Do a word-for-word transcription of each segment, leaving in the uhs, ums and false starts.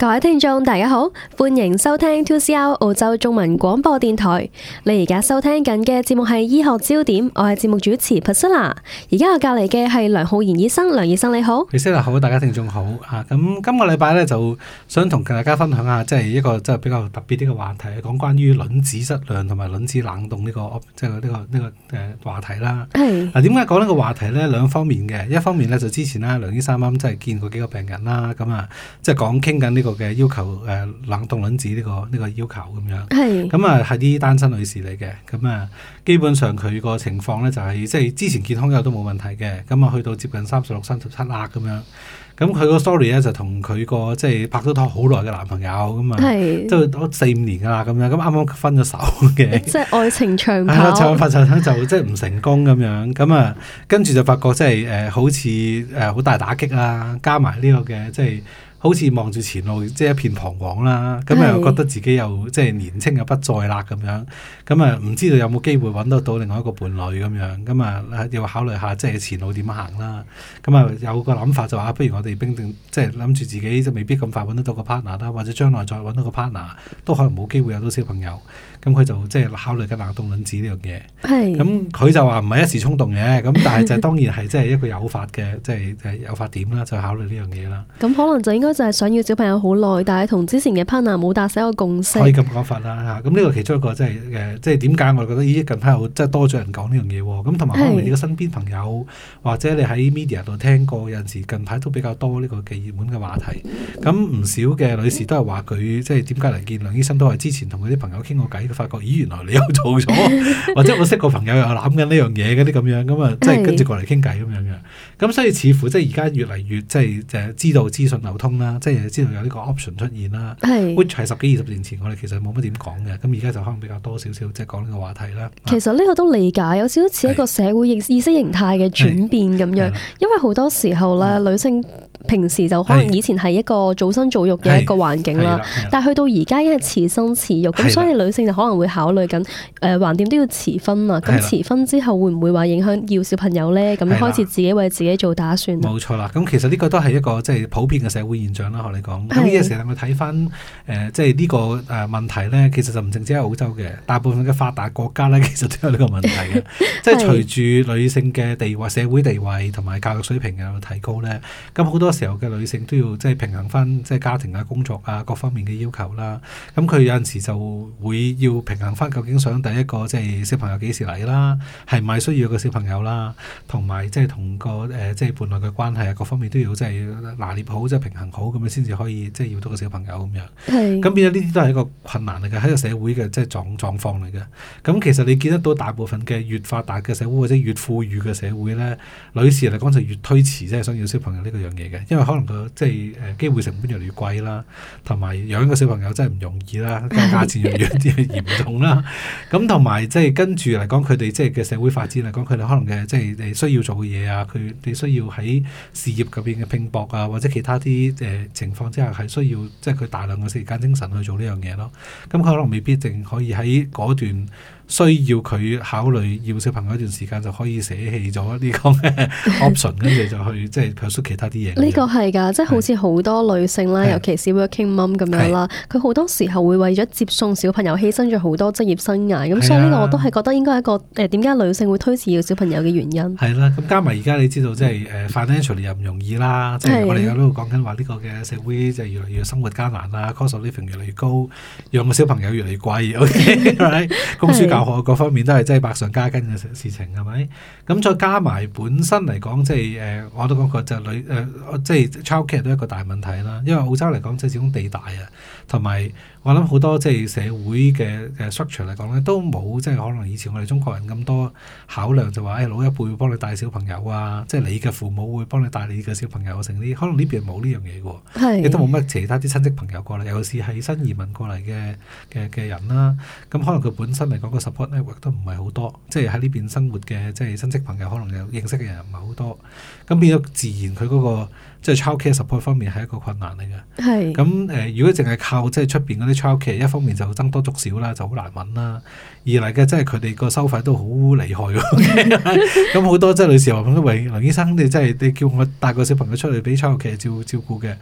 各位聽眾大家好，歡迎收聽 two C R 澳洲中文廣播電台。你而家收聽緊嘅節目係醫學焦點，我係節目主持 Priscilla。而家我隔籬嘅係梁浩然醫生，梁醫生你好。 Priscilla好，大家聽眾好啊！咁今個禮拜咧就想同大家分享下，即係一個即係比較特別啲嘅話題，講關於卵子質量同埋卵子冷凍呢個即係呢個呢個誒話題啦。係嗱，點解講呢個話題咧？兩方面嘅，一方面咧就之前啦，梁醫生啱即係見過幾個病人啦，咁啊即係講傾緊呢個嘅要求誒、呃、冷凍卵子呢、呢個呢、呢個要求咁樣。係咁啊，係啲單身女士嚟嘅，咁啊基本上佢個情況咧就係、是、即係之前健康有都冇問題嘅，咁啊去到接近三十六、三十七啦咁樣。咁佢個 story 咧就同佢個即係拍咗拖好耐嘅男朋友咁啊，都都四五年噶啦咁樣，咁啱啱分咗手嘅，即係愛情長跑，長跑就就即係唔成功咁樣，咁啊跟住就發覺即係誒好似誒好大打擊啦，加埋呢個嘅即係。好似望住前路，即係一片彷徨啦。咁啊，又覺得自己又即係年青又不再啦咁樣。咁啊，唔知道有冇機會揾得到另外一個伴侶咁樣。咁啊，要考慮下即係前路點行啦。咁啊，有個諗法就話，不如我哋冰定，即係諗住自己即係未必咁快揾得到個 partner 啦，或者將來再揾到個 partner 都可能冇機會有到小朋友。咁佢就即係考慮緊冷凍卵子呢樣嘢。係。咁佢就話唔係一時衝動嘅，咁但係就當然係即係一個有法嘅，即係誒有法點啦，就考慮呢樣嘢啦。咁可能就應該。就係想要小朋友好耐，但係同之前嘅 partner 冇達成一個共識。可以咁講法啦嚇，咁呢個其中一個即係誒，即係點解我覺得咦近排有即係多咗人講呢樣嘢喎？咁同埋可能你嘅身邊朋友或者你喺 media 度聽過，有陣時近排都比較多呢個嘅熱門嘅話題。咁唔少嘅女士都係話佢即係點解嚟見梁醫生都係之前同佢啲朋友傾過偈，佢發覺咦原來你又做咗，或者我識個朋友又諗緊呢樣嘢嗰啲咁樣，咁啊即係跟住過嚟傾偈咁樣嘅。咁所以似乎即係而家越嚟越即係誒知道資訊流通啦。即係知道有呢個 option 出現啦，which 係十幾二十年前我哋其實冇乜點講嘅，咁而家就可能比較多少少即係講呢個話題啦。其實呢個都理解，有少少似一個社會意識形態嘅轉變咁樣，因為好多時候咧、嗯、女性平時就可能以前係一個早生早育嘅一個環境啦，但係去到而家因為遲生遲育，咁所以女性就可能會考慮緊誒橫掂都要遲婚啊，咁遲婚之後會唔會話影響要小朋友咧？咁開始自己為自己做打算。冇錯啦，咁其實呢個都係一個即係普遍嘅社會現象啦，學你講。咁呢個時候我睇翻誒即係呢個誒問題咧，其實就唔淨止喺澳洲嘅，大部分嘅發達國家咧，其實都有呢個問題嘅。即係隨住女性嘅地位、社會地位同埋教育水平有提高咧，咁好多時候嘅女性都要即係平衡翻即係家庭啊、工作啊各方面嘅要求啦。咁佢有陣時就會要平衡翻，究竟想第一個即係小朋友幾時嚟啦，係咪需要個小朋友啦，同埋即係同個誒即係伴侶嘅關係啊，各方面都要即係拿捏好，即係平衡好，咁樣先至可以即係要到個小朋友咁樣。咁變咗呢啲都係一個困難嚟嘅，喺個社會嘅即係狀狀況嚟嘅。咁其實你見得到大部分嘅越發達嘅社會或者越富裕嘅社會咧，女士嚟講就越推遲即係想要小朋友呢個樣嘢嘅，因為可能個即係誒機會成本越嚟越貴啦，同埋養個小朋友真係唔容易啦，價錢越嚟越嚴重啦。咁同埋即係跟住嚟講，佢哋即係嘅社會發展嚟講，佢哋可能嘅即係你需要做嘅嘢啊，佢哋需要喺事業嗰邊嘅拼搏啊，或者其他啲誒、呃、情況之下係需要即係佢大量嘅時間精神去做呢樣嘢咯。咁佢可能未必淨可以喺嗰段需要佢考慮要小朋友一段時間就可以捨棄咗呢個 option， 跟住就去即係 pursue 其他啲嘢。呢個係㗎，即係好似好多女性啦，尤其是 working mum 咁樣啦，佢好多時候會為咗接送小朋友犧牲咗好多職業生涯。咁所以呢個我都係覺得應該係一個誒點解女性會推遲要小朋友嘅原因。係啦，咁加埋而家你知道即係誒 financially 又唔容易啦，即係我哋喺度講緊話呢個嘅社會就越嚟越生活艱難啦 cost of living 越嚟越高，養個小朋友越嚟越貴。OK， right? 供書教學各方面都係真係百上加斤嘅事情，係咪？咁再加埋本身嚟講，即係誒，我都講過就女誒、呃，即係 childcare 都係一個大問題啦。因為澳洲嚟講，即係始終地大啊，同埋我諗好多即係社會嘅嘅 structure 嚟講咧，都冇即係可能以前我哋中國人咁多考量，就話誒、哎、老一輩會幫你帶小朋友啊，即係你嘅父母會幫你帶你嘅小朋友成啲，可能呢邊冇呢樣嘢嘅，亦都冇乜其他啲親戚朋友過嚟，尤其是係新移民過嚟嘅嘅嘅人啦。咁可能佢本身嚟講個 support network 都唔係好多，即係喺呢邊生活嘅即係親戚朋友可能有認識嘅人唔係好多，咁變咗自然佢嗰、那個即係 childcare support 方面係一個困難嚟嘅。係咁誒，如果淨係靠即係出邊嗰啲 childcare，一方面就僧多粥少啦，就好難揾啦。二嚟嘅即係佢哋個收費都好厲害嘅。咁好多即係女士話：喂，梁醫生，你真係你叫我帶個小朋友出嚟俾 childcare 照照顧嘅。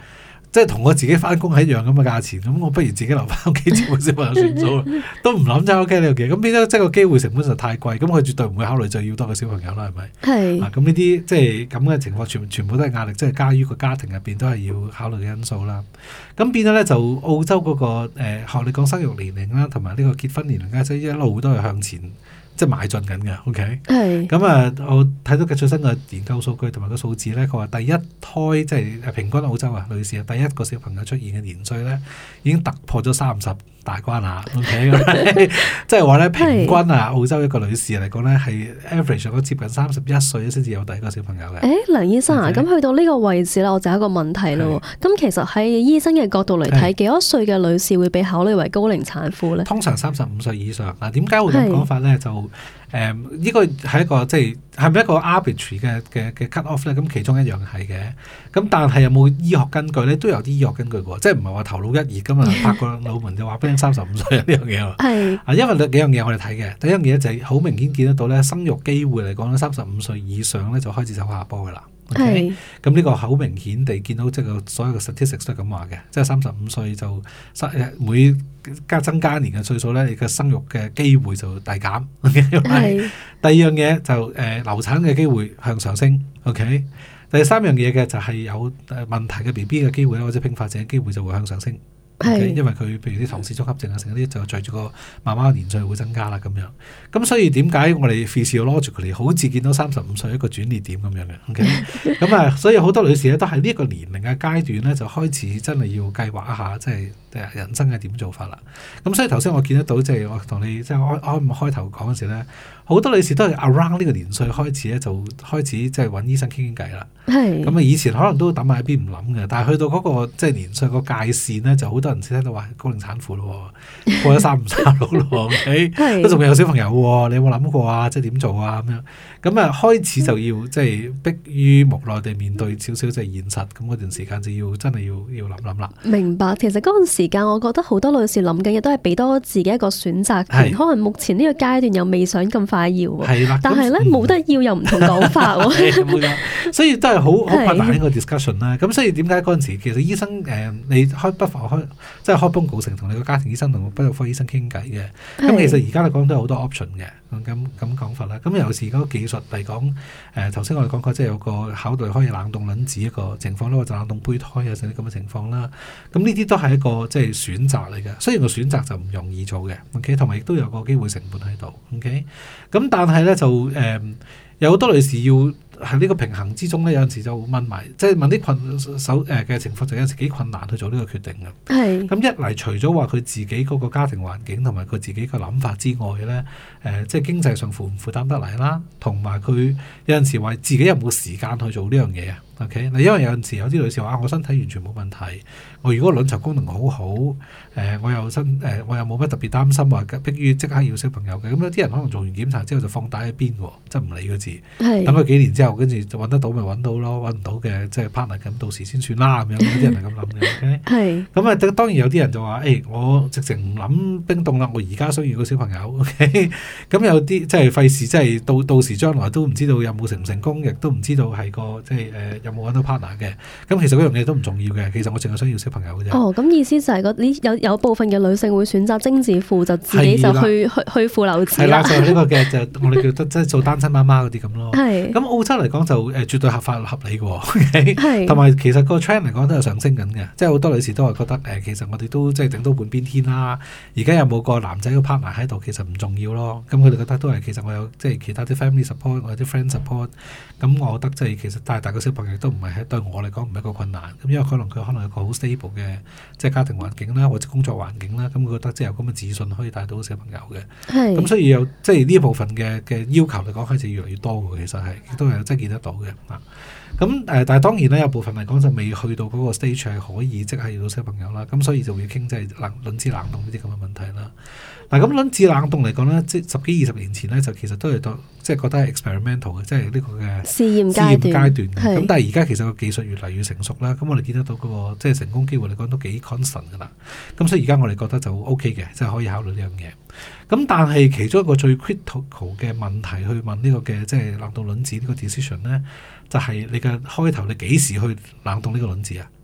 即係同我自己翻工係一樣咁嘅價錢，咁我不如自己留翻屋企照顧小朋友算數，都唔諗就 OK 呢樣嘢。咁變咗即係個機會成本實太貴，咁佢絕對唔會考慮就要多個小朋友啦，係咪？ 係。 啊，咁呢啲即係咁嘅情況，全全部都係壓力，即係加於個家庭入邊都係要考慮嘅因素啦。咁變咗咧就澳洲嗰、那個誒、呃、學你講生育年齡啦，同埋呢個結婚年齡咧，即係一路都係向前。即係邁進緊嘅 ，OK， 係咁啊！我睇到嘅最新嘅研究數據同埋個數字咧，佢話第一胎即係平均澳洲啊，女士啊，第一個小朋友出現嘅年歲咧，已經突破咗三十大關啦，OK，即係話咧平均啊，澳洲一個女士嚟講咧係 average 咗接近三十一歲先至有第一個小朋友嘅。 誒，梁醫生啊，咁 Okay? 去到呢個位置啦，我就有一個問題咯。咁其實喺醫生嘅角度嚟睇，幾多歲嘅女士會被考慮為高齡產婦咧？ 通常三十五歲以上。嗱，點解會咁講法咧？就誒呢、呃這個係一個即係係咪一個 arbitrary 嘅嘅嘅 cut off 咧？咁其中一樣係嘅。咁但係有冇醫學根據咧？都有啲醫學根據嘅，即係唔係話頭腦一熱咁啊，拍個腦門就話俾你三十五歲呢樣嘢喎。係啊，因為兩幾樣嘢我哋睇嘅。第一樣嘢就係好明顯見得到咧，生育機會嚟講咧，三十五歲以上咧就開始走下坡㗎啦。係，咁呢個好明顯地見到即係所有嘅 statistics 都係咁話嘅，即係三十五歲就每加增加一年嘅歲數咧，你嘅生育嘅機會就遞減。係，第二樣嘢就誒、呃、流產嘅機會向上升。OK，第三樣嘢嘅就係有問題嘅 B B 嘅機會或者併發症嘅機會就會向上升。Okay, 因為佢譬如啲唐氏綜合症啊，成嗰啲就隨住個媽媽嘅年歲會增加啦咁樣。咁所以點解我哋 physiologically 好似見到三十五歲一個轉捩點咁樣嘅？OK，咁啊，所以好多女士咧都喺呢一個年齡嘅階段咧，就開始真係要計劃一下，即係人生係點做法啦。咁所以頭先我見得到，即係我同你即係開開開頭講嗰時咧，好多女士都係 around 呢個年歲開始咧，就開始即係揾醫生傾傾偈啦。係。咁啊，以前可能都抌埋一邊唔諗嘅，但係去到嗰個即係年歲個界線咧，就好多人先聽到話高齡產婦咯，過咗三五三六咯，OK，都仲未有小朋友喎，你有冇諗過啊？即係點做啊？咁樣咁啊，開始就要即係迫於無奈地面對少少即係現實，咁嗰段時間就要真係要要諗諗啦。明白，其實嗰段時間我覺得好多女士諗緊嘅都係俾多自己一個選擇權，可能目前呢個階段又未想咁快要，係啦，但係咧冇得要又唔同講法喎，所以都係好好困難呢個 discussion 啦。咁所以點解嗰陣時其實醫生誒、呃、你開不妨開即係開幫告成同你個家庭醫生同個泌尿科醫生傾偈嘅。咁其實而家嚟講都有好多 option 嘅，咁咁講法啦。咁有時嗰個技術嚟講，誒頭先我哋講過，即係有個考慮可以冷凍卵子一個情況啦，或者冷凍胚胎啊，成啲咁嘅情況啦。咁呢啲都係一個即係選擇嚟嘅。雖然個選擇就唔容易做嘅 ，OK， 同埋亦都有個機會成本喺度 ，OK。咁但係咧就誒、呃、有好多女士要喺呢個平衡之中咧，有陣時就問埋，即係問啲困手誒嘅情況，就有陣時幾困難去做呢個決定嘅。係。咁一嚟除咗話佢自己嗰個家庭環境同埋佢自己個諗法之外咧，誒、呃、即係經濟上負唔負擔得嚟啦，同埋佢有陣時話自己有冇時間去做呢樣嘢啊？OK，嗱，因為有陣時有啲女士話啊，我身體完全冇問題，我如果卵巢功能好好，誒、呃，我又身誒、呃，我又冇乜特別擔心話迫於即刻要小朋友嘅，咁有啲人可能做完檢查之後就放低喺邊喎，即係唔理個字，等佢幾年之後，跟住就揾得到咪揾到咯，揾唔到嘅即係 partner 咁，到時先算啦咁樣，有啲人係咁諗嘅。OK，係，咁啊，當然有啲人就話，誒、欸，我直情唔諗冰凍啦，我而家需要個小朋友。OK，咁有啲即係費事，即係到到時將來都唔知道有冇成唔成功，亦都唔知道係個即係誒。呃冇揾到 partner 嘅，咁其實嗰樣嘢都唔重要嘅。其實我淨係需要小朋友嘅啫。哦，咁意思就係嗰有有部分嘅女性會選擇精子庫，就自己就去去去庫留子啦。係啦，就係、是、呢個嘅，就我哋叫得即係做單親媽媽嗰啲咁咯。係。咁澳洲嚟講就誒、呃、絕對合法合理嘅。係。同埋其實個 trend 嚟講都係上升緊嘅，即係好多女士都係覺得誒、呃，其實我哋都即係頂到半邊天啦。而家有冇個男仔嘅 partner 喺度，其實唔重要咯。咁佢哋覺得都係其實我有即係其他啲 family support，我有啲 friend support。咁我覺得即係其實帶大個小朋友都唔係對我嚟講唔係一個困難。咁因為可能佢可能有個好 stable 嘅即係家庭環境啦，或者工作環境啦，咁佢覺得即係有咁嘅自信可以帶到小朋友嘅。係。咁所以有即係呢一部分嘅嘅要求嚟講，開始越嚟越多嘅，其實係亦都係真係見得到嘅啊。咁誒、呃，但係當然咧，有部分嚟講就未去到嗰個 stage 係可以即係要到小朋友啦。咁所以就會傾即係冷卵子冷凍呢啲咁嘅問題啦。嗱，咁卵子冷凍嚟講咧，即係十幾二十年前咧，就其實都係當即係覺得係 experimental 嘅，即係呢個嘅試驗階段。階段咁但係而家其實個技術越嚟越成熟啦，咁我哋見得到嗰、那個即係成功機會嚟講都幾 constant 噶啦。咁所以而家我哋覺得就 OK 嘅，即係可以考慮呢樣嘢。咁但係其中一個最 critical 嘅問題去問呢個嘅即係冷凍卵子呢個 decision 咧，就係、是、你嘅開頭你幾時去冷凍呢個卵子啊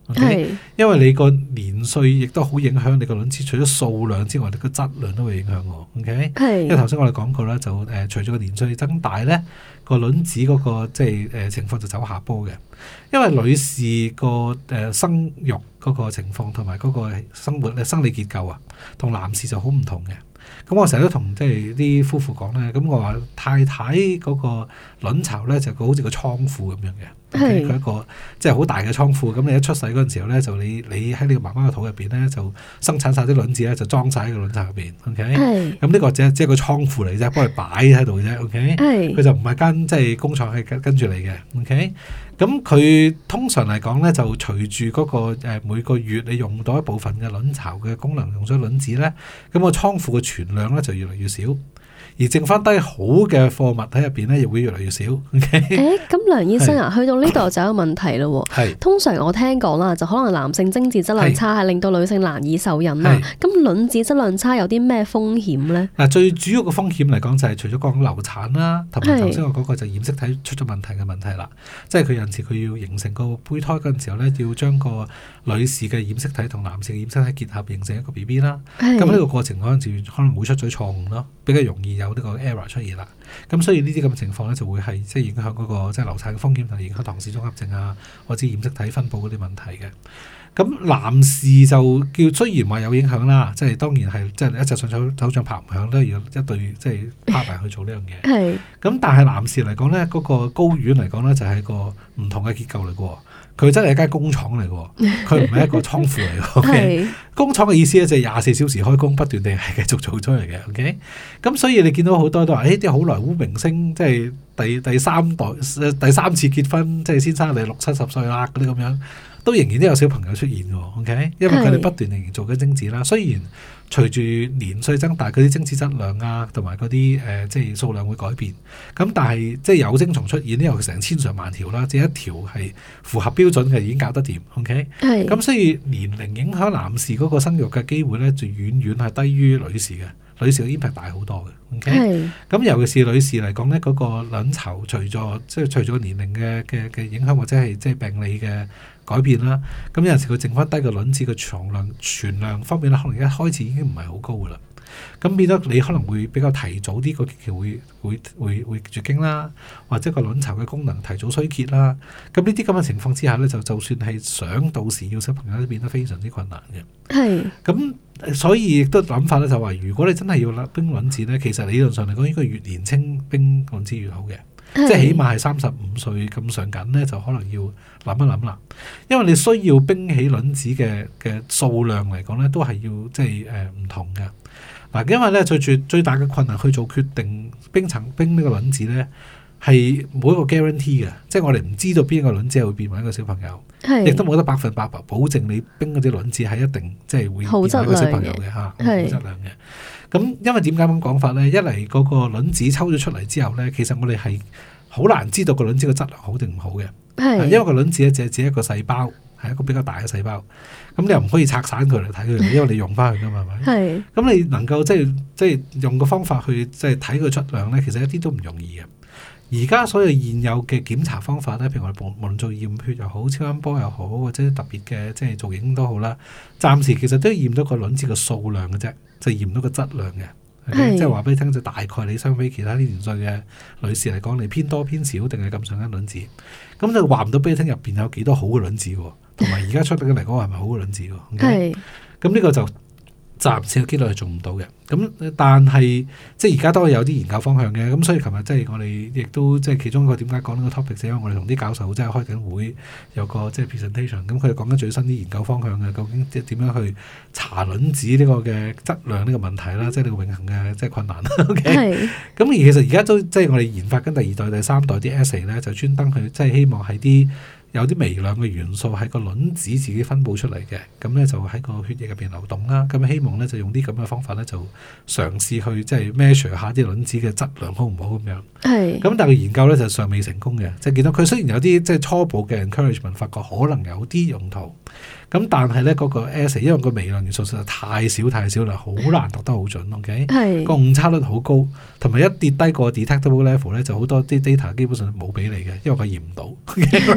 ，OK？因為你個年歲亦都好影響你個卵子，除咗數量之外，你個質量都會影響喎，OK？因為頭先我哋講過啦，就誒、呃、隨住個年歲增大咧，個卵子嗰、那個即係誒情況就走下坡嘅。因為女士個誒、呃、生育嗰個情況同埋嗰個生活咧生理結構啊，同男士就好唔同嘅。咁我成日都同即係啲夫婦講咧，咁我話太太嗰個卵巢咧就好似個倉庫咁樣嘅，佢、okay? 一個即係好大嘅倉庫。咁你一出世嗰陣時候咧，就你你喺你個媽媽嘅肚入邊咧，就生產晒啲卵子咧，就裝晒喺個卵巢入邊。OK，咁呢個只只係個倉庫嚟啫，幫佢擺喺度啫。OK，佢就唔係間即係工廠係跟跟住你嘅。OK。咁佢通常嚟講咧，就隨住嗰個誒每個月你用到一部分嘅卵巢嘅功能用咗卵子咧，咁個倉庫嘅存量咧就越嚟越少，而剩翻低好嘅貨物喺入邊咧，亦會越嚟越少。誒、okay? 咁梁醫生啊，去到呢度就有個問題咯。係通常我聽講啦，就可能男性精子質量差係令到女性難以受孕啦。咁卵子質量差有啲咩風險咧？嗱， 最主要嘅風險嚟講就係除咗講流產啦，同埋頭先我嗰個就染色體出咗問題嘅問題啦。即係佢有陣時佢要形成個胚胎嗰陣時候咧，要將個女士嘅染色體同男士嘅染色體結合，形成一個 B B 啦。咁呢個過程嗰陣時可能會出咗錯誤咯，比較容易有呢個 error 出現啦。咁所以呢啲咁嘅情況咧，就會係即係影響嗰、那個即係流產嘅風險，同影響唐氏綜合症啊，或者染色體分佈嗰啲問題嘅。咁男士就叫雖然話有影響啦，即係當然係即係一隻上手手掌拍唔響都要一對即係 partner 去做呢樣嘢。係。咁但係男士嚟講咧，嗰、那個睾丸嚟講咧就係個唔同嘅結構嚟嘅。佢真係一間工廠嚟嘅，佢唔係一個倉庫嚟嘅。Okay? 工廠嘅意思咧就係廿四小時開工，不斷地係繼續做出嚟嘅。OK，咁所以你見到好多都話，誒啲好萊塢明星即係第第三代第三次結婚，即係先生你六七十歲啦嗰啲咁樣，都仍然都有小朋友出現嘅。OK，因為佢哋不斷地做緊精子啦。雖然隨住年歲增大，佢啲精子質量啊，同埋嗰啲誒即係數量會改變。咁但係即係有精蟲出現，因為佢成千上萬條啦，只一條係符合標準嘅已經搞得掂。OK，咁所以年齡影響男士嗰個生育嘅機會咧，就遠遠係低於女士嘅。女士嘅 impact 大好多嘅。OK，咁尤其是女士嚟講咧，嗰、嗰個卵巢除咗即係隨住個年齡嘅嘅嘅影響，或者係即係病理嘅改變啦，咁有陣時佢剩翻低個卵子嘅藏量存量方面咧，可能一開始已經唔係好高噶啦。咁變咗你可能會比較提早啲個期會會會會絕經啦，或者個卵巢嘅功能提早衰竭啦。咁呢啲咁嘅情況之下咧，就就算係想到時要小朋友都變得非常之困難嘅。係。咁所以亦都諗法咧，就話如果你真係要冰卵子咧，其實理論上嚟講應該越年青冰卵子越好嘅。即係起碼係三十五歲咁上緊咧，就可能要諗一諗啦。因為你需要冰起卵子嘅嘅數量嚟講咧，都係要即係誒唔同嘅。嗱，因為咧最最最大嘅困難去做決定冰層冰呢個卵子咧，係冇一個 guarantee 嘅，即係我哋唔知道邊一個卵子係會變為一個小朋友，亦都冇得百分百保證你冰嗰啲卵子係一定即係會變為一個小朋友嘅嚇，好質量嘅。咁因為點解咁講法咧？一嚟嗰個卵子抽咗出嚟之後咧，其實我哋係好難知道個卵子嘅質量好定唔好嘅。係，因為個卵子咧只係只一個細胞，係一個比較大嘅細胞。咁你又唔可以拆散佢嚟睇佢，因為你用翻佢噶嘛，係咪？係。咁你能夠即係即係用個方法去即係睇佢質量咧，其實一啲都唔容易嘅。而家所有現有嘅檢查方法咧，譬如我哋無論做驗血又好，超音波又好，或者特別嘅即係造影都好啦，暫時其實都驗到個卵子嘅數量嘅啫，就驗到個質量嘅。即係話俾你聽，就大概你相比其他啲年歲嘅女士嚟講，你偏多偏少定係咁上下卵子，咁就話唔到俾你聽入邊有幾多好嘅卵子喎，同埋而家出嚟嚟講係咪好嘅卵子喎？係，咁呢個就暫時嘅機率係做唔到嘅。咁但係即係而家都係有啲研究方向嘅。咁所以琴日即係我哋亦都即係其中一個點解講呢個 topic，就因為我哋同啲教授即係開緊會，有個即係 presentation。咁佢哋講緊最新啲研究方向嘅，究竟即係點樣去查卵子呢個嘅質量呢個問題啦，即係呢個永恆嘅即係困難。OK，咁而其實而家都即係我哋研發緊第二代、第三代啲 assay 咧，就專登去即係希望係啲有啲微量嘅元素喺個卵子自己分佈出嚟嘅，咁咧就喺個血液入邊流動啦。咁希望咧就用啲咁嘅方法咧，就嘗試去即係 measure 下啲卵子嘅質量好唔好咁樣。係。咁但係研究咧就尚未成功嘅，即係見到佢雖然有啲即係初步嘅 encouragement，發覺可能有啲用途。咁但係咧嗰個 assay 因為個微量元素實在太少太少啦，好難讀得好準。OK，係個誤差率好高，同埋一跌低個 detectable level 咧，就好多啲 data 基本上冇俾你嘅，因為佢驗唔到。Okay?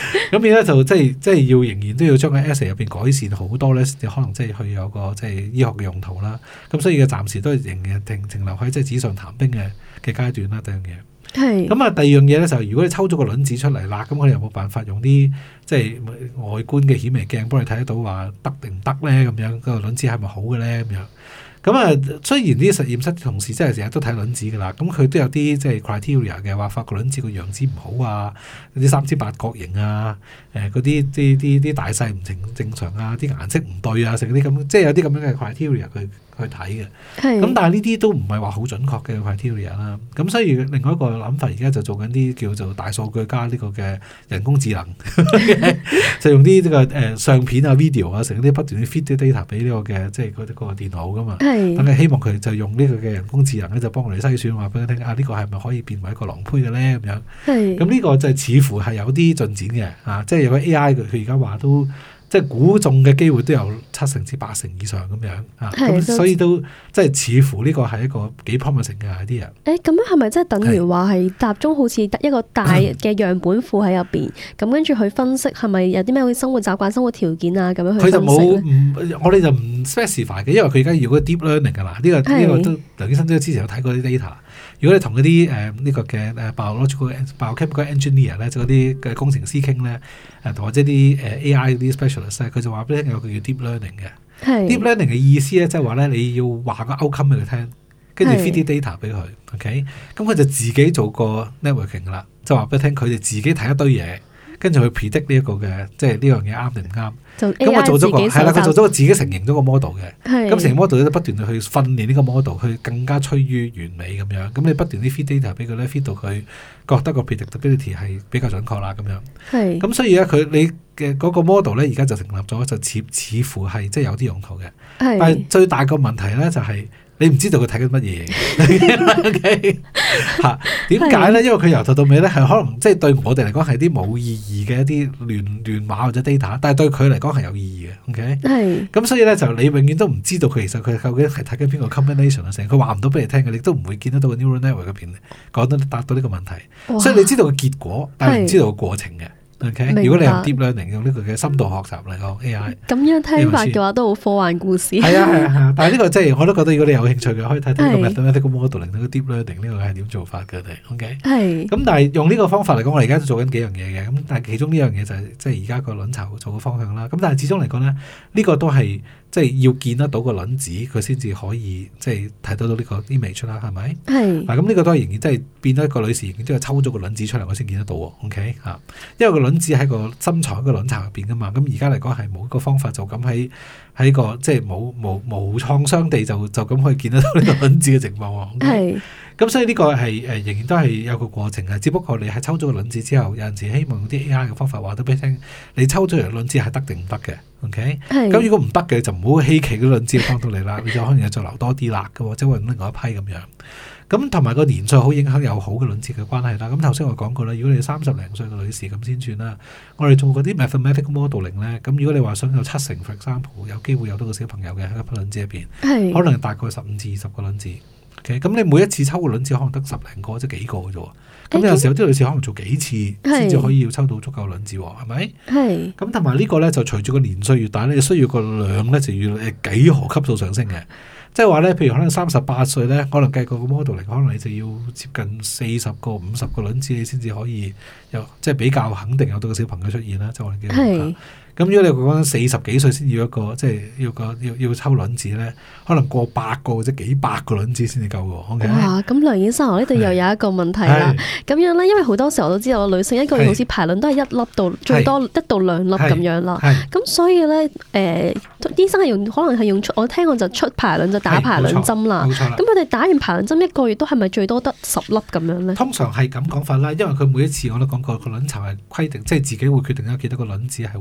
咁變咧就即係即係要仍然都要將個 assay 入邊改善好多咧，先至可能即係去有個即係醫學嘅用途啦。咁所以嘅暫時都係仍然停停留喺即係紙上談兵嘅嘅階段啦。第一樣嘢。 係。 咁啊，第二樣嘢咧就係如果你抽咗個卵子出嚟啦，咁我哋有冇辦法用啲即係外觀嘅顯微鏡幫你睇得到話得定唔得咧？咁樣個卵子係咪好嘅咧？咁樣。咁啊，雖然啲實驗室同事真係成日都睇卵子噶啦，咁佢都有啲即係 criteria 嘅，話發覺卵子個樣子唔好啊，啲三尖八角形啊，誒嗰啲啲啲啲大細唔正正常啊，啲顏色唔對啊，成啲咁，即係有啲咁樣嘅 criteria 去去睇嘅。咁但係呢啲都唔係話好準確嘅 criteria 啦。咁所以另外一個諗法，而家就做緊啲叫做大數據加呢個嘅人工智能，就用啲呢個誒相片啊、video 啊，成啲不斷去 feed 啲 data 俾呢個嘅即係嗰啲個電腦噶嘛。等你希望佢就用呢個嘅人工智能咧，就幫我哋篩選，話俾佢聽啊，呢、這個係咪可以變為一個囊胚嘅咧？咁樣，咁呢個就似乎係有啲進展嘅啊！即係有個 A I 佢佢而家話都即係估中嘅機會都有七成至八成以上咁樣啊！咁所以都即係似乎呢個係一個幾 promising 嘅 idea。誒， 咁樣係咪即係等於話係集中好似得一個大嘅樣本庫喺入邊，咁跟住去分析係咪有啲咩生活習慣、生活條件啊咁樣去分析？佢就冇， 我哋就唔 specify 嘅，因為佢而家要嗰 deep learning 㗎啦。呢、這個呢、這個都梁醫生都之前有睇過啲 data。如果你同嗰啲誒呢個嘅誒 biological biochemical engineer 咧，即係嗰啲嘅工程師傾咧，誒或者啲誒 A I 啲 specialist 咧，佢就話俾你聽有個叫 deep learning 嘅。deep learning 嘅意思咧，即係話咧你要話個 outcome 俾佢聽，跟住 feed 啲 data 俾佢 ，OK？咁佢就自己做個 networking 噶啦，就話俾你聽佢哋自己睇一堆嘢，跟住去 predict 呢一個嘅，即係呢樣嘢啱定唔啱。咁我做咗個係啦，佢做咗個自己承認咗個 model 嘅，咁成個 model 咧不斷去訓練呢個 model，去更加趨於完美咁樣。咁你不斷啲 feed data 俾佢咧 ，feed 到佢覺得個 predictability 係比較準確啦咁樣。咁所以咧，佢你嘅嗰個 model 咧，而家就成立咗，就似似乎係即係有啲用途嘅。但係最大個問題咧就係、是。你唔知道佢睇緊乜嘢，OK？嚇點解咧？因為佢由頭到尾咧係可能即係對我哋嚟講係啲冇意義嘅一啲亂亂碼或者 data，但係對佢嚟講係有意義嘅，OK？係。咁所以咧就你永遠都唔知道佢其實佢究竟係睇緊邊個 combination 啊？成佢話唔到俾你聽嘅，你都唔會見得到個 neural network 嗰邊講得答到呢個問題。所以你知道個結果，但係唔知道個過程嘅。Okay? 如果你用 deep learning 用呢個嘅深度學習嚟講 A I， 咁樣聽法嘅話都好科幻故事。 係啊係啊係啊，但係呢個即係我都覺得如果你有興趣嘅，可以睇睇呢個 mathematical modeling 呢個 deep learning 呢個係點做法嘅。OK，係。咁但係用呢個方法嚟講，我哋而家都做緊幾樣嘢嘅。咁但係其中呢樣嘢就係即係而家個卵巢做嘅方向啦。咁但係始終嚟講咧，呢、呢個都係即係要見得到個卵子，佢先至可以即係睇得到呢個 image 啦，係咪？係。嗱咁呢個都係仍然即係變咗一個女士，仍然都係抽咗個卵子出嚟，我先見得到。OK 嚇，因為個卵子喺個深藏喺個卵巢入邊噶嘛，咁而家嚟講係冇一個方法就咁喺喺個即係冇冇冇創傷地就就咁可以見得到呢個卵子嘅情況。係。咁所以呢個係誒、呃、仍然都係有個過程嘅，只不過你係抽咗個卵子之後，有陣時希望啲 A I 嘅方法話得俾你聽，你抽咗條卵子係得定唔得嘅 ？OK，咁如果唔得嘅就唔好稀奇嘅卵子幫到你啦，你就可能要再留多啲啦嘅，或者揾另外一批咁樣。咁同埋個年歲好影響有好嘅卵子嘅關係啦。咁頭先我講過啦，如果你三十零歲嘅女士咁先算啦，我哋做嗰啲 mathematical modeling 咧，咁如果你話想有七成 for example 有機會有到個小朋友嘅喺一批卵子入邊，可能大概十五至二十個卵子。咁、okay? 你每一次抽個卵子可能得十零個，即係幾個嘅啫喎。咁有陣時有啲女士可能做幾次先至可以要抽到足夠卵子喎，係咪？係。咁同埋呢個咧就隨住個年歲越大咧，你需要個量咧就要幾何級數上升嘅。即係話咧，譬如可能三十八歲咧，可能計個個 model 嚟，可能你就要接近四十個、五十個卵子，你先至可以有即係比較肯定有到個小朋友出現啦。就我哋嘅。咁如果你講緊四十幾歲先要一個，即係要個要要抽卵子咧，可能過百個或者幾百個卵子先至夠喎。Okay? 哇！ 咁梁醫生，我呢度又有一個問題啦。咁樣咧，因為好多時候我都知道，女性一個月好似排卵都係一粒到最多一到兩粒咁樣啦。咁所以咧，誒、呃，醫生係用可能係用出，我聽過就出排卵就打排卵針啦。咁佢哋打完排卵針一個月都係咪最多得十粒咁樣咧？通常係咁講法啦，因為佢每一次我都講過個卵巢係規定，即係自己會決定咗幾多個卵子係會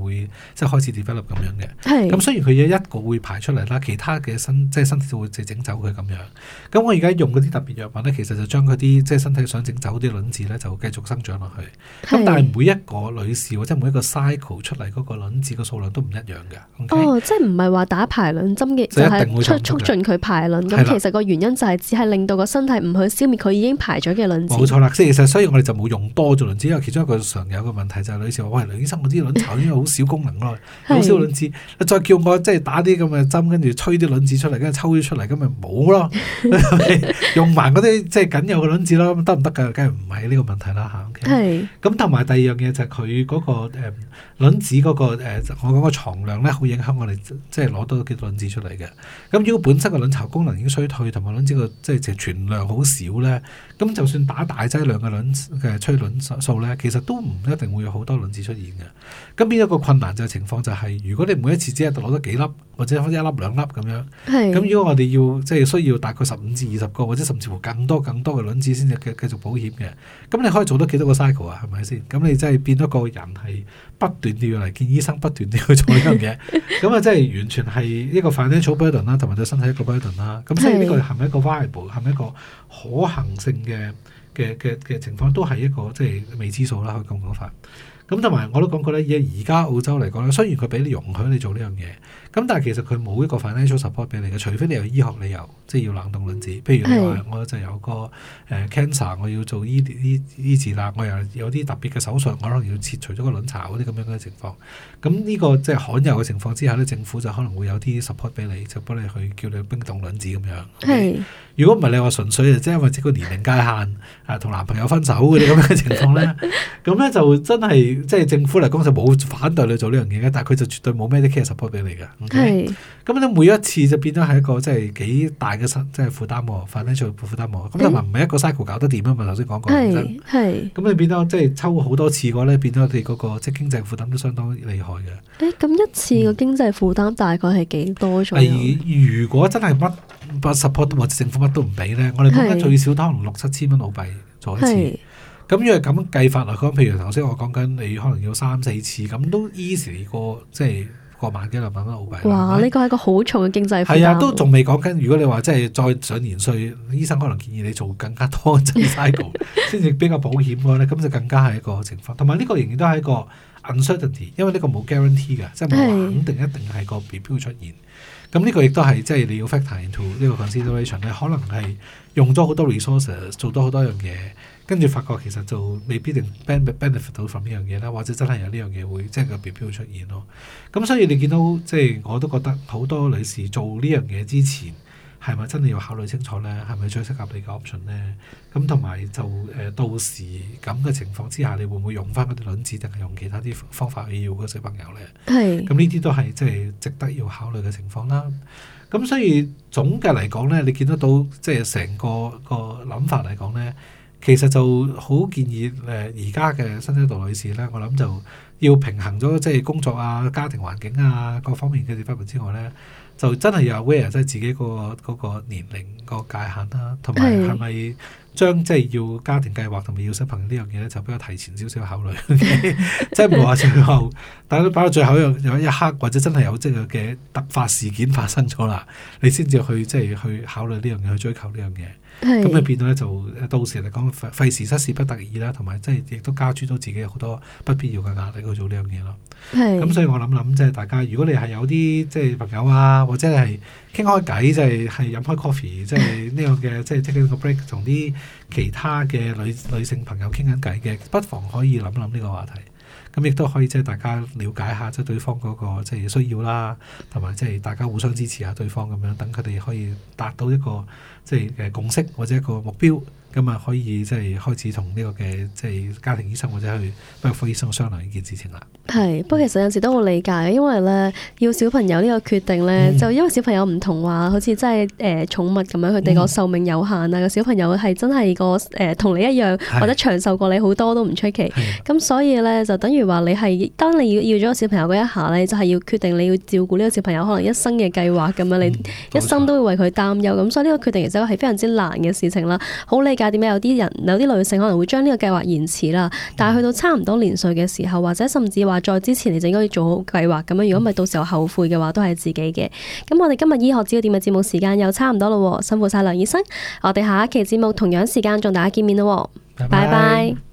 即係開始 develop 咁樣嘅。 係咁雖然佢有一個會排出嚟啦，其他嘅身即係身體就會整走佢咁樣。咁我而家用嗰啲特別藥物咧，其實就將嗰啲即係身體想整走啲卵子咧，就繼續生長落去。咁但係每一個女士或者每一個 cycle 出嚟嗰個卵子個數量都唔一樣嘅。Okay? 哦，即係唔係話打排卵針嘅，就係促促進佢排卵。咁其實個原因就係只係令到個身體唔去消滅佢已經排咗嘅卵子。 冇錯啦，即係其實所以我哋就冇用多咗卵子，因為其中一個常有嘅問題就係女士話：喂，梁醫生，我啲卵巢因為好少功能咯，好少卵子，再叫我即係打啲咁嘅針，跟住吹啲卵子出嚟，跟住抽咗出嚟，咁咪冇咯。用埋嗰啲即係僅有嘅卵子咯，得唔得㗎？梗係唔係呢個問題啦嚇。係。咁同埋第二樣嘢就係佢嗰個誒卵子嗰個誒，我講個床量咧，好影響我哋即係攞到幾多卵子出嚟嘅。咁如果本身個卵巢功能已經衰退，同埋卵子個即係存量好少咧，咁就算打大劑量嘅卵嘅催卵素咧，其實都唔一定會有好多卵子出現嘅。咁邊一個困難就係情況就係、是，如果你每一次只係攞得幾粒，或者一粒兩粒咁樣，咁如果我哋要即係需要大概十五至二十個，或者甚至乎更多更多嘅卵子先至繼繼續保險嘅，咁你可以做得幾多個 cycle 啊？係咪先？咁你真係變咗個人係不斷地要嚟見醫生，不斷地去做呢樣嘢，咁啊真係完全係一個 financial burden 啦，同埋對身體一個 burden 啦。咁所以呢個係咪一個 viable，係咪一個可行性嘅嘅嘅嘅情況，都係一個即係未知數啦。可以咁講法。咁同埋我都講過咧，而家澳洲嚟講咧，雖然佢俾你容許你做呢樣嘢，咁但係其實佢冇一個 financial support 俾你嘅，除非你有醫學理由，即係要冷凍卵子。譬如你話我就有個誒、呃、cancer，我要做醫醫醫治啦，我又有啲特別嘅手術，我可能要切除咗個卵巢嗰啲咁樣嘅情況。咁呢個即係罕有嘅情況之下咧，政府就可能會有啲 support 俾你，就幫你去叫你冰凍卵子咁樣。係。如果唔係你話純粹即係因為即個年齡界限啊，同男朋友分手嗰啲咁樣嘅情況咧，咁咧就真係即係政府嚟講就冇反對你做呢樣嘢嘅，但係佢就絕對冇 Medicare support 俾你嘅。係。咁你每一次就變咗係一個即係幾大嘅即係負擔喎 financial 負擔喎。咁同埋唔係一個 cycle 搞得掂啊嘛，頭先講過。係係。咁你變咗即係抽好多次嘅話咧，變咗你嗰個即係經濟負擔都相當厲害嘅。誒，咁一次個經濟負擔大概係幾多咗？係，如果真係乜不 support 或者政府乜都唔俾咧，我哋講緊最少都可能六七千蚊澳幣做一次。咁如果咁計法嚟講，譬如頭先我講緊你可能要三四次，咁都 easy 過即係過萬幾兩萬蚊澳幣。哇！呢個係一個好重嘅經濟負擔。係啊，都仲未講緊。如果你話即係再上年歲，醫生可能建議你做更加多嘅 cycle 先至比較保險嘅話咧，咁就更加係一個情況。同埋呢個仍然都係一個 uncertainty，因為呢個冇 guarantee 嘅，即係冇話肯定一定係個 B B 會出現。咁呢個亦都係即係你要 factor into 呢個 consideration 咧，可能係用咗好多 resources 做多好多樣嘢，跟住發覺其實就未必定 benefit 到 from 呢樣嘢啦，或者真係有呢樣嘢會即係個 B B 會出現咯。咁所以你見到即係我都覺得好多女士做呢樣嘢之前，係咪真係要考慮清楚咧？係咪最適合你嘅 option 咧？咁同埋就誒、呃、到時咁嘅情況之下，你會唔會用翻嗰啲卵子，定係用其他啲方法去要個小朋友咧？係。咁呢啲都係即係值得要考慮嘅情況啦。咁所以總嘅嚟講咧，你見得到即係成個個諗法嚟講咧，其實就好建議誒而家嘅新一代女士咧，我諗就要平衡咗即係工作啊、家庭環境啊各方面嘅分別之外咧，就真係要 aware 即係自己個嗰個年齡個界限啦，同埋係咪將即係要家庭計劃同埋要小朋友呢樣嘢咧，就比較提前少少考慮，即係唔係話最後，但係擺到最後有有一刻或者真係有即係嘅突發事件發生咗啦，你先至去即係去考慮呢樣嘢，去追求呢樣嘢。咁你變到咧就到時嚟講費事失事不得已啦，同埋即係亦都加諸到自己好多不必要嘅壓力去做呢樣嘢咯。咁所以我諗諗即係大家，如果你係有啲即係朋友啊，或者係傾開偈，即係係飲開 coffee，即係呢樣嘅即係 take 個 break，同啲其他嘅女女性朋友傾緊偈嘅，不妨可以諗諗呢個話題。咁亦都可以即係大家了解下即係對方嗰個即係需要啦，同埋即係大家互相支持下對方咁樣，等佢哋可以達到一個即係嘅共識或者一個目標，咁啊可以即係開始同呢個嘅即係家庭醫生或者去泌尿科醫生商量呢件事情啦。係，不過其實有時都好理解，因為咧要小朋友呢個決定咧，嗯、就因為小朋友唔同話，好似真係誒寵物咁樣，佢哋個壽命有限啊。個、嗯、小朋友係真係個誒同你一樣，或者長壽過你好多都唔出奇。咁所以咧就等於話你係當你要要咗個小朋友嗰一下咧，就係、是、要決定你要照顧呢個小朋友可能一生嘅計劃咁樣，你一生都會為佢擔憂。咁、嗯、所以呢個決定其實係非常之難嘅事情啦。好理解點解有啲人有啲女性可能會將呢個計劃延遲啦，但係去到差唔多年歲嘅時候，或者甚至話再之前你就應該要做好計劃咁樣，如果唔係到時候後悔嘅話都係自己嘅。咁我哋今日醫學焦點嘅節目時間又差唔多咯，辛苦晒梁醫生，我哋下一期節目同樣時間同大家見面咯，拜拜。